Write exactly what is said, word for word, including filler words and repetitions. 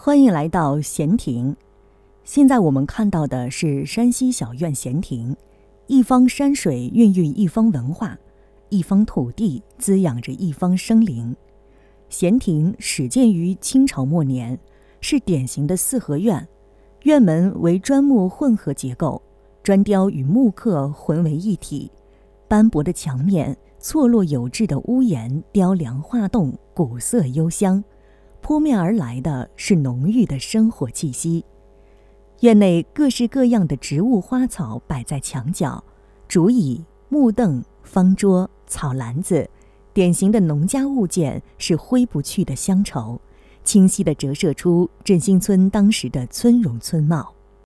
欢迎来到闲庭。现在我们看到的是山西小院闲庭，一方山水孕育一方文化，一方土地滋养着一方生灵。闲庭始建于清朝末年，是典型的四合院，院门为砖木混合结构，砖雕与木刻混为一体，斑驳的墙面，错落有致的屋檐，雕梁画栋，古色幽香。扑面而来的是浓郁的生活气息。院内各式各样的植物花草摆在墙角，竹椅、木凳、方桌、草篮子，典型的农家物件是挥不去的乡愁，清晰地折射出振兴村当时的村容村貌。